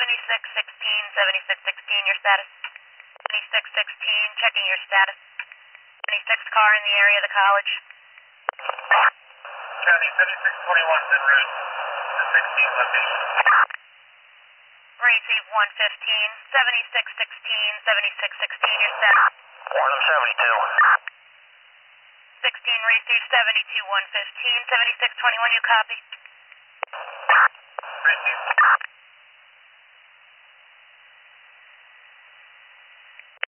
7616, your status. 7616, checking your status. 76 car in the area of the college. County 7621's en route to 16 location. Receive 115, 7616, 7616, your status. Warren 72. 16 receive 72 115, 7621, you copy. Receive.